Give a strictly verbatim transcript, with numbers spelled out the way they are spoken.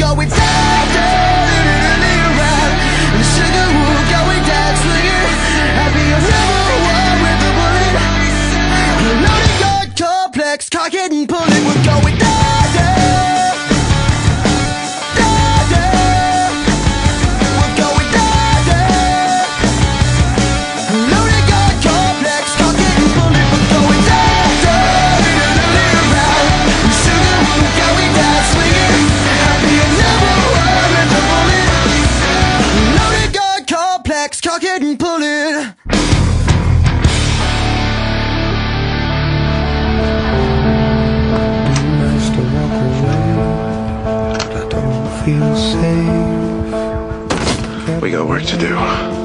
going down, down, around. And sugar, we're going down, swinging. I'll be your number one with a bullet. Loaded gun complex, cock it and pull it. We're going down, down, down, down. We're going down, down. Loaded gun complex, cock it and pull it. We're going down, down, around. And sugar, we're going down, swinging. I'll be your number one with a bullet. Loaded gun complex, cock it and pull it. We got work to do.